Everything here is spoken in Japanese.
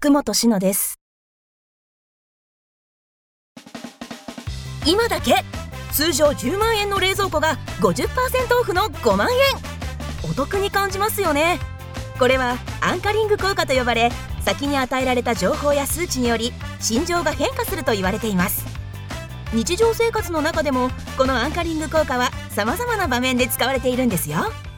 福本志乃です。今だけ通常10万円の冷蔵庫が 50% オフの5万円。お得に感じますよね。これはアンカリング効果と呼ばれ、先に与えられた情報や数値により心情が変化すると言われています。日常生活の中でもこのアンカリング効果は様々な場面で使われているんですよ。